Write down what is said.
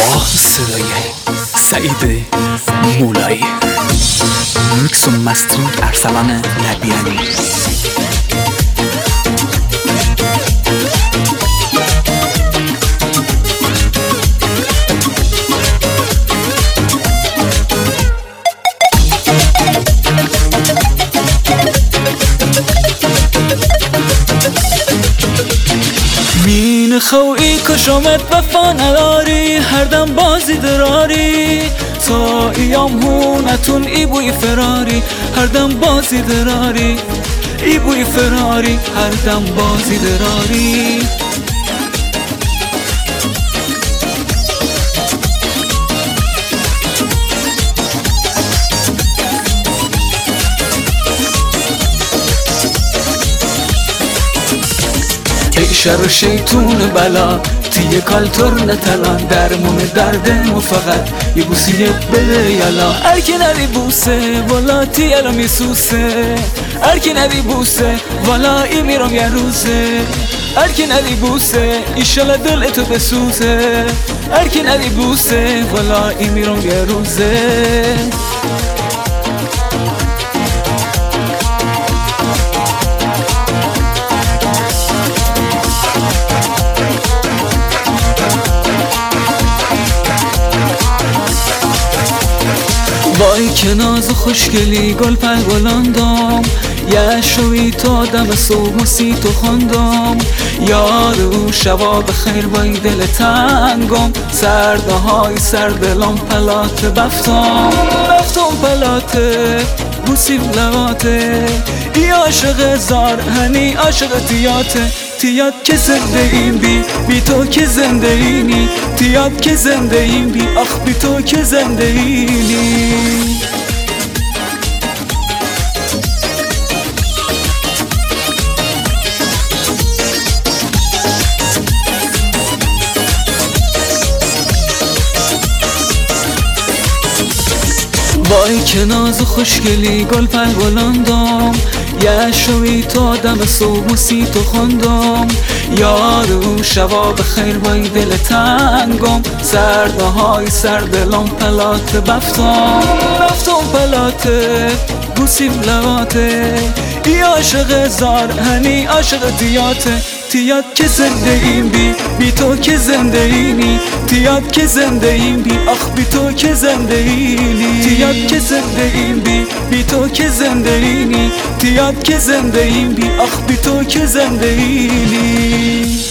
با صدای سعید مولایی، میکس و مسترینگ ارسلان نبیانی. مین خویی کشامت وفا نداری، هر دم بازی دراری تا ایام هونتون ای بوی فراری، هر دم بازی دراری ای بوی فراری، هر دم بازی دراری. ای شر و شیطون بلا تیه کالتور نتلان، درمون دردم و فقط یه بوسی بده یلا. ارکی ندی بوسه والا تیه میسوسه، ارکی ندی بوسه والا ای میرم یه روزه، ارکی ندی بوسه ایشالا دل تو بسوزه، ارکی ندی بوسه والا ای میرم یه روزه. وای که ناز و خوشگلی گل پلولاندم، یه شوی تا دم صبح موسی تو خواندم، یاد او شبا بخیر بای دل تنگم، سرده های سردلم پلات بفتم پلاته بوسیم لواته، ای عاشق زار هنی عاشق تیاد که زنده این بی تو که زنده اینی، تیاد که زنده این بی آخ بی تو که زنده اینی. وای که ناز و خوشگلی گل پلولاندم، یه شوی تا دم صبح موسی تو خواندم، یاد او شبا بخیر بای دل تنگم، سرده های سردلم پلات بفتم پلاته بوسیم لواته، ای عاشق زار هنی عاشق تیاد که زنده این بی تو که زنده اینی، تیاد که زنده این بی آخ بی تو که زنده اینی، تیاد که زنده این بی تو که زنده اینی، تیاد که زنده این بی آخ بی تو که زنده اینی.